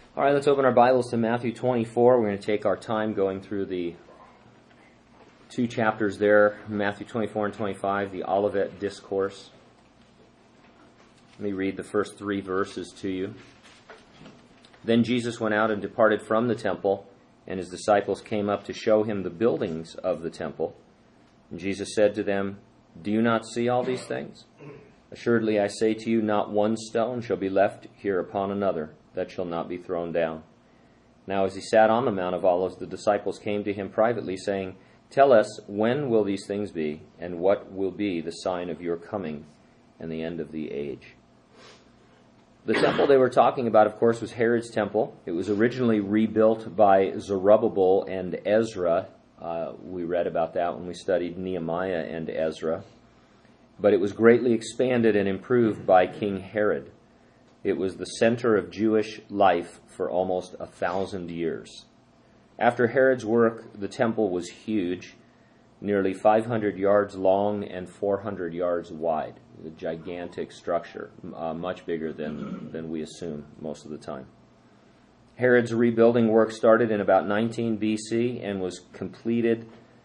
All right, let's open our Bibles to Matthew 24. We're going to take our time going through the two chapters there, Matthew 24 and 25, the Olivet Discourse. Let me read the first 3 verses to you. Then Jesus went out and departed from the temple, and his disciples came up to show him the buildings of the temple. And Jesus said to them, "Do you not see all these things? Assuredly I say to you, not one stone shall be left here upon another that shall not be thrown down." Now as he sat on the Mount of Olives, the disciples came to him privately, saying, "Tell us, when will these things be, and what will be the sign of your coming and the end of the age?" The temple they were talking about, of course, was Herod's temple. It was originally rebuilt by Zerubbabel and Ezra. We read about that when we studied Nehemiah and Ezra. But it was greatly expanded and improved by King Herod. It was the center of Jewish life for almost 1,000 years. After Herod's work, the temple was huge, nearly 500 yards long and 400 yards wide. A gigantic structure, much bigger than we assume most of the time. Herod's rebuilding work started in about 19 BC and was completed,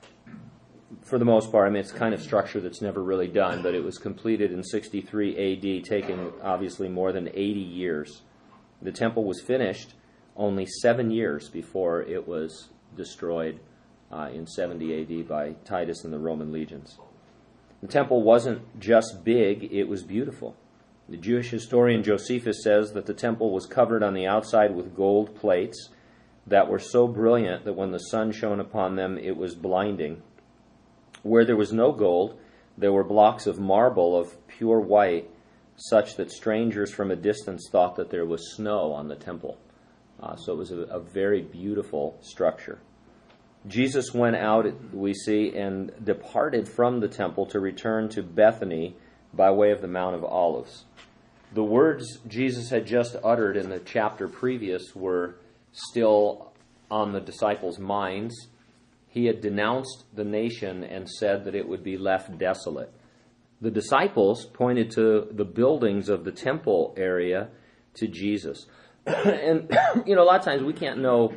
for the most part, it's kind of structure that's never really done, but it was completed in 63 AD, taking obviously more than 80 years. The temple was finished only 7 years before it was destroyed in 70 AD by Titus and the Roman legions. The temple wasn't just big, it was beautiful. The Jewish historian Josephus says that the temple was covered on the outside with gold plates that were so brilliant that when the sun shone upon them, it was blinding. Where there was no gold, there were blocks of marble of pure white, such that strangers from a distance thought that there was snow on the temple. So it was a very beautiful structure. Jesus went out, we see, and departed from the temple to return to Bethany by way of the Mount of Olives. The words Jesus had just uttered in the chapter previous were still on the disciples' minds. He had denounced the nation and said that it would be left desolate. The disciples pointed to the buildings of the temple area to Jesus. And, a lot of times we can't know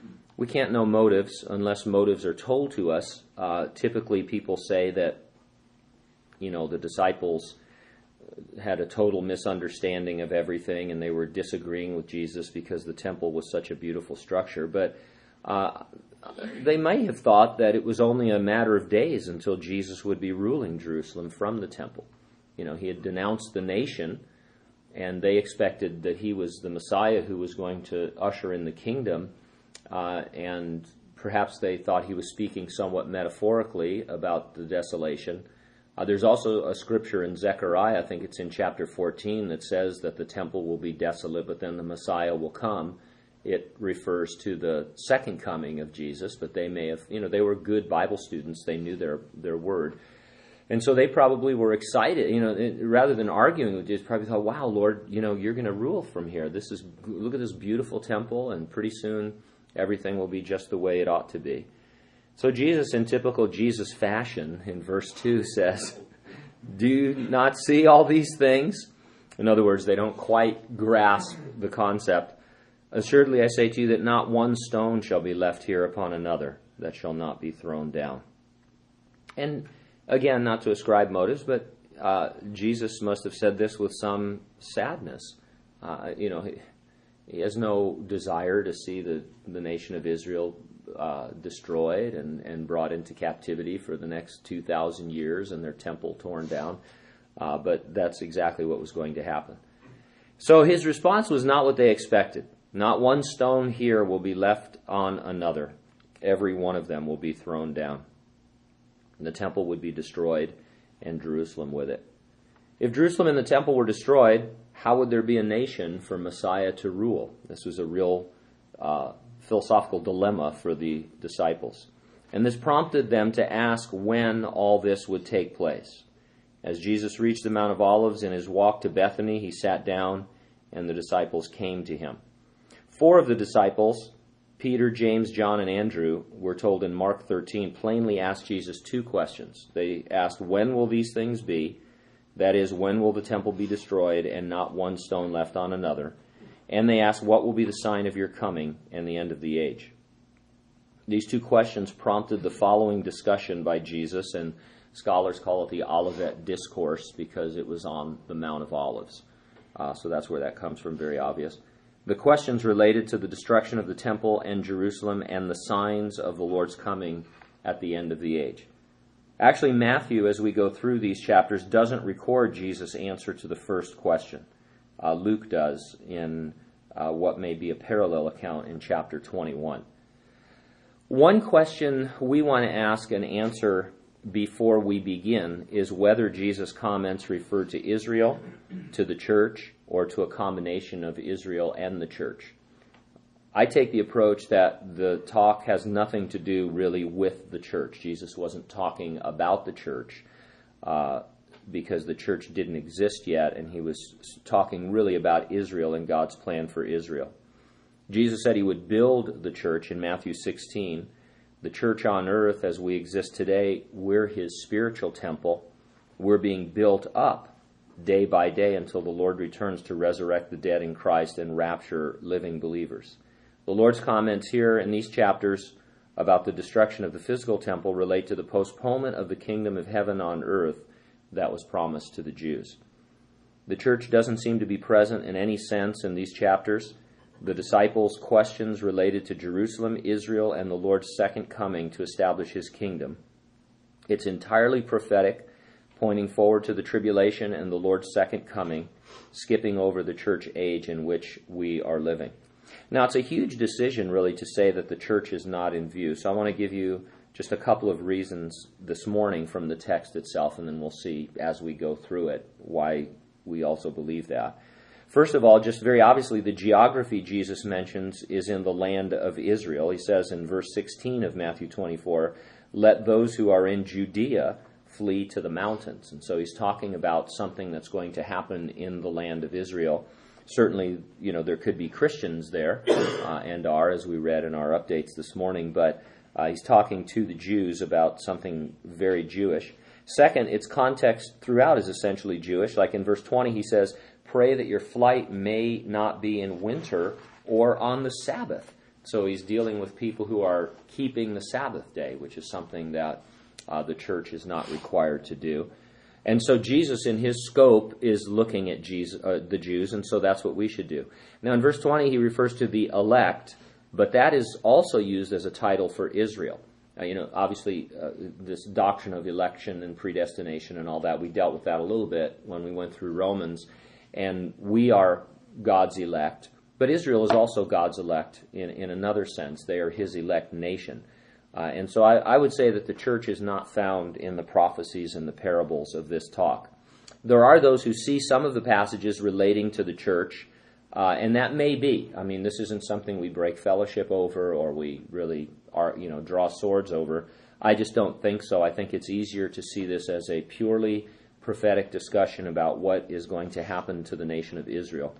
motives unless motives are told to us. Typically people say that, the disciples had a total misunderstanding of everything and they were disagreeing with Jesus because the temple was such a beautiful structure. But they may have thought that it was only a matter of days until Jesus would be ruling Jerusalem from the temple. He had denounced the nation, and they expected that he was the Messiah who was going to usher in the kingdom, and perhaps they thought he was speaking somewhat metaphorically about the desolation. There's also a scripture in Zechariah, I think it's in chapter 14, that says that the temple will be desolate, but then the Messiah will come. It refers to the second coming of Jesus, but they may have, they were good Bible students. They knew their word. And so they probably were excited, rather than arguing with Jesus, probably thought, wow, Lord, you're going to rule from here. Look at this beautiful temple, and pretty soon everything will be just the way it ought to be. So Jesus, in typical Jesus fashion, in verse 2 says, "Do you not see all these things?" In other words, they don't quite grasp the concept. "Assuredly I say to you that not one stone shall be left here upon another that shall not be thrown down." And again, not to ascribe motives, but Jesus must have said this with some sadness. He has no desire to see the nation of Israel destroyed and brought into captivity for the next 2,000 years and their temple torn down. But that's exactly what was going to happen. So his response was not what they expected. "Not one stone here will be left on another. Every one of them will be thrown down." The temple would be destroyed, and Jerusalem with it. If Jerusalem and the temple were destroyed, how would there be a nation for Messiah to rule? This was a real philosophical dilemma for the disciples. And this prompted them to ask when all this would take place. As Jesus reached the Mount of Olives in his walk to Bethany, he sat down, and the disciples came to him. 4 of the disciples, Peter, James, John, and Andrew, we're told in Mark 13, plainly asked Jesus 2 questions. They asked, when will these things be? That is, when will the temple be destroyed and not one stone left on another? And they ask, what will be the sign of your coming and the end of the age? These two questions prompted the following discussion by Jesus, and scholars call it the Olivet Discourse because it was on the Mount of Olives. So that's where that comes from, very obvious. The questions related to the destruction of the temple and Jerusalem and the signs of the Lord's coming at the end of the age. Actually, Matthew, as we go through these chapters, doesn't record Jesus' answer to the first question. Luke does in what may be a parallel account in chapter 21. One question we want to ask and answer before we begin is whether Jesus' comments refer to Israel, to the church, or to a combination of Israel and the church. I take the approach that the talk has nothing to do really with the church. Jesus wasn't talking about the church because the church didn't exist yet, and he was talking really about Israel and God's plan for Israel. Jesus said he would build the church in Matthew 16. The church on earth, as we exist today, we're his spiritual temple. We're being built up day by day until the Lord returns to resurrect the dead in Christ and rapture living believers. The Lord's comments here in these chapters about the destruction of the physical temple relate to the postponement of the kingdom of heaven on earth that was promised to the Jews. The church doesn't seem to be present in any sense in these chapters. The disciples' questions related to Jerusalem, Israel, and the Lord's second coming to establish his kingdom. It's entirely prophetic, pointing forward to the tribulation and the Lord's second coming, skipping over the church age in which we are living. Now, it's a huge decision, really, to say that the church is not in view. So I want to give you just a couple of reasons this morning from the text itself, and then we'll see as we go through it why we also believe that. First of all, just very obviously, the geography Jesus mentions is in the land of Israel. He says in verse 16 of Matthew 24, "Let those who are in Judea flee to the mountains." And so he's talking about something that's going to happen in the land of Israel. Certainly, there could be Christians there, and are, as we read in our updates this morning, but he's talking to the Jews about something very Jewish. Second, its context throughout is essentially Jewish. Like in verse 20, he says, "Pray that your flight may not be in winter or on the Sabbath." So he's dealing with people who are keeping the Sabbath day, which is something that the church is not required to do. And so Jesus, in his scope, is looking at the Jews, and so that's what we should do. Now, in verse 20, he refers to the elect, but that is also used as a title for Israel. Obviously, this doctrine of election and predestination and all that, we dealt with that a little bit when we went through Romans, and we are God's elect, but Israel is also God's elect in another sense. They are his elect nation. And so I would say that the church is not found in the prophecies and the parables of this talk. There are those who see some of the passages relating to the church, and that may be. I mean, this isn't something we break fellowship over or we really draw swords over. I just don't think so. I think it's easier to see this as a purely prophetic discussion about what is going to happen to the nation of Israel.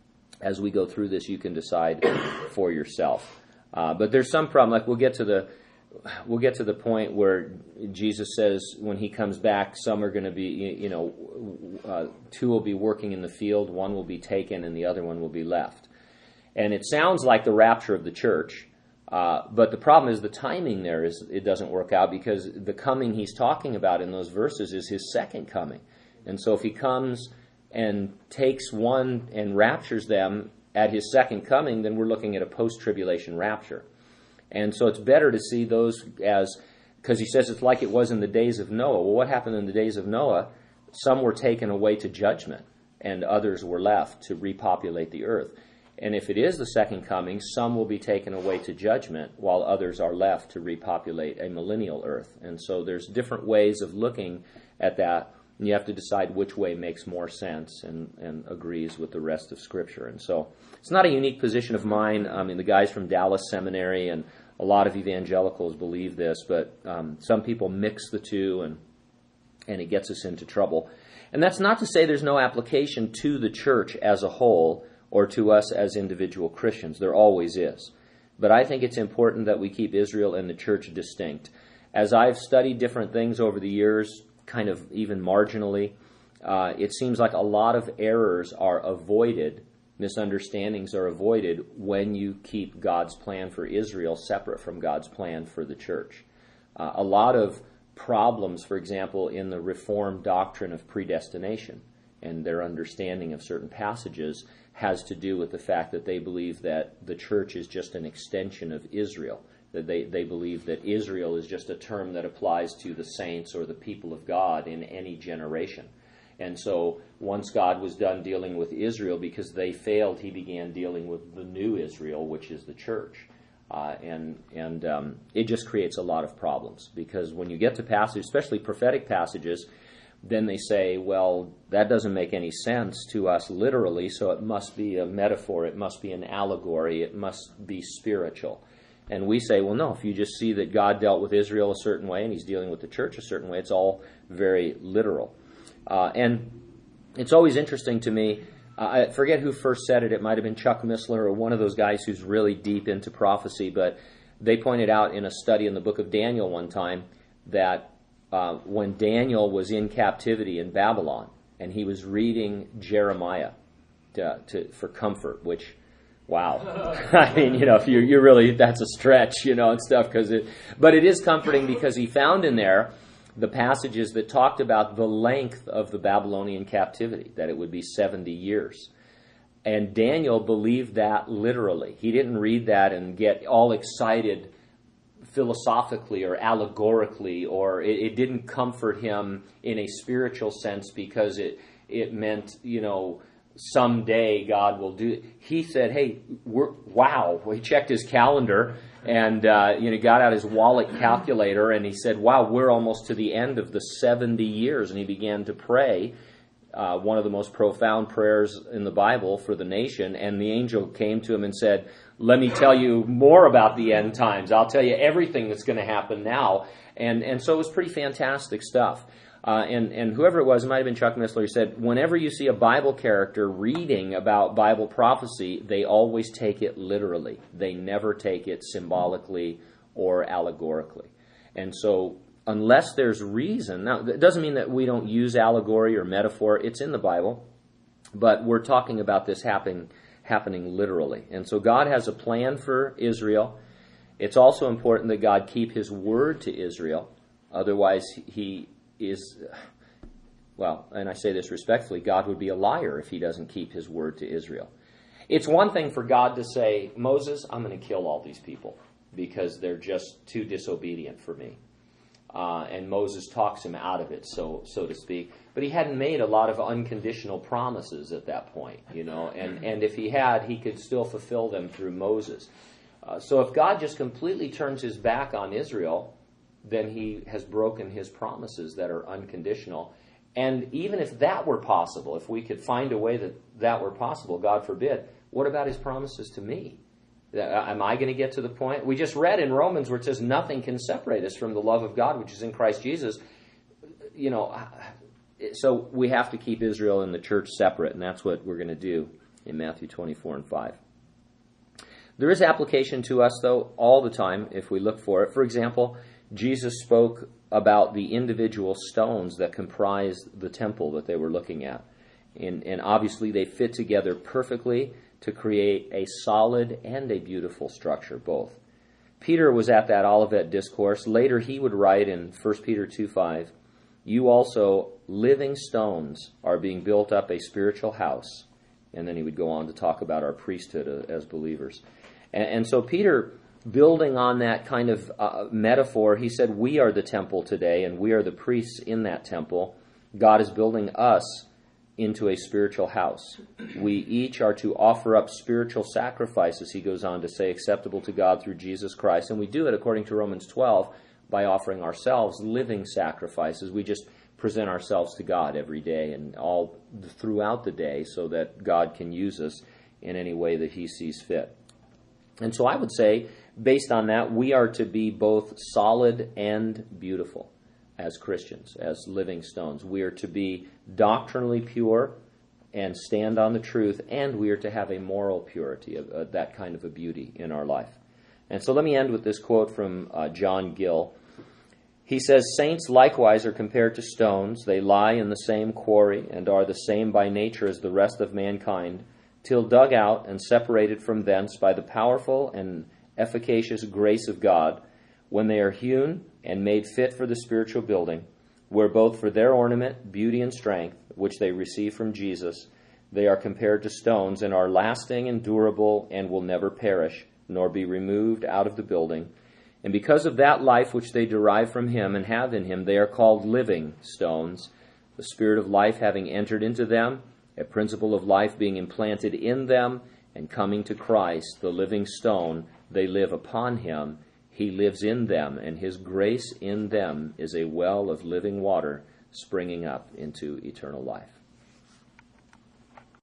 As we go through this, you can decide for yourself. But there's some problem. Like we'll get to the point where Jesus says when he comes back, some are going to be, two will be working in the field, one will be taken, and the other one will be left. And it sounds like the rapture of the church, but the problem is the timing there it doesn't work out because the coming he's talking about in those verses is his second coming. And so if he comes and takes one and raptures them at his second coming, then we're looking at a post-tribulation rapture. And so it's better to see those as, because he says it's like it was in the days of Noah. Well, what happened in the days of Noah? Some were taken away to judgment, and others were left to repopulate the earth. And if it is the second coming, some will be taken away to judgment, while others are left to repopulate a millennial earth. And so there's different ways of looking at that, and you have to decide which way makes more sense and agrees with the rest of Scripture. And so it's not a unique position of mine. I mean, the guys from Dallas Seminary and a lot of evangelicals believe this, but some people mix the two, and it gets us into trouble. And that's not to say there's no application to the church as a whole or to us as individual Christians. There always is. But I think it's important that we keep Israel and the church distinct. As I've studied different things over the years, kind of even marginally, it seems like a lot of errors are avoided misunderstandings are avoided when you keep God's plan for Israel separate from God's plan for the church. A lot of problems, for example, in the Reformed doctrine of predestination and their understanding of certain passages has to do with the fact that they believe that the church is just an extension of Israel. That they believe that Israel is just a term that applies to the saints or the people of God in any generation. And so once God was done dealing with Israel, because they failed, he began dealing with the new Israel, which is the church. It just creates a lot of problems, because when you get to passages, especially prophetic passages, then they say, well, that doesn't make any sense to us literally, so it must be a metaphor, it must be an allegory, it must be spiritual. And we say, well, no, if you just see that God dealt with Israel a certain way and he's dealing with the church a certain way, it's all very literal. And it's always interesting to me, I forget who first said it might have been Chuck Missler or one of those guys who's really deep into prophecy, but they pointed out in a study in the book of Daniel one time that when Daniel was in captivity in Babylon and he was reading Jeremiah for comfort, which, wow. I mean, if you're really, that's a stretch, and stuff, but it is comforting because he found in there the passages that talked about the length of the Babylonian captivity, that it would be 70 years. And Daniel believed that literally. He didn't read that and get all excited philosophically or allegorically, or it didn't comfort him in a spiritual sense because it meant, someday God will do it. He said, hey, wow. He checked his calendar and got out his wallet calculator, and he said, wow, we're almost to the end of the 70 years. And he began to pray one of the most profound prayers in the Bible for the nation. And the angel came to him and said, let me tell you more about the end times. I'll tell you everything that's going to happen now. And so it was pretty fantastic stuff. And whoever it was, it might have been Chuck Missler, he said, whenever you see a Bible character reading about Bible prophecy, they always take it literally. They never take it symbolically or allegorically. And so unless there's reason, now it doesn't mean that we don't use allegory or metaphor, it's in the Bible, but we're talking about this happening literally. And so God has a plan for Israel. It's also important that God keep his word to Israel. Otherwise, he is, well, and I say this respectfully, God would be a liar if he doesn't keep his word to Israel. It's one thing for God to say, Moses, I'm going to kill all these people because they're just too disobedient for me. And Moses talks him out of it, so to speak. But he hadn't made a lot of unconditional promises at that point, and if he had, he could still fulfill them through Moses. So if God just completely turns his back on Israel, then he has broken his promises that are unconditional. And even if that were possible, if we could find a way that were possible, God forbid, what about his promises to me? Am I going to get to the point? We just read in Romans where it says nothing can separate us from the love of God, which is in Christ Jesus. So we have to keep Israel and the church separate, and that's what we're going to do in Matthew 24 and 5. There is application to us, though, all the time if we look for it. For example, Jesus spoke about the individual stones that comprise the temple that they were looking at. And obviously they fit together perfectly to create a solid and a beautiful structure, both. Peter was at that Olivet discourse. Later he would write in 1 Peter 2:5, you also, living stones, are being built up a spiritual house. And then he would go on to talk about our priesthood as believers. And so Peter, building on that kind of metaphor, he said, we are the temple today, and we are the priests in that temple. God is building us into a spiritual house. We each are to offer up spiritual sacrifices, he goes on to say, acceptable to God through Jesus Christ. And we do it, according to Romans 12, by offering ourselves living sacrifices. We just present ourselves to God every day and all throughout the day so that God can use us in any way that he sees fit. And so I would say, based on that, we are to be both solid and beautiful as Christians, as living stones. We are to be doctrinally pure and stand on the truth, and we are to have a moral purity, that kind of a beauty in our life. And so let me end with this quote from John Gill. He says, saints likewise are compared to stones. They lie in the same quarry and are the same by nature as the rest of mankind, till dug out and separated from thence by the powerful and efficacious grace of God, when they are hewn and made fit for the spiritual building, where both for their ornament, beauty, and strength, which they receive from Jesus, they are compared to stones, and are lasting and durable, and will never perish, nor be removed out of the building. And because of that life which they derive from him and have in him, they are called living stones, the Spirit of life having entered into them, a principle of life being implanted in them, and coming to Christ, the living stone, they live upon him. He lives in them, and his grace in them is a well of living water springing up into eternal life.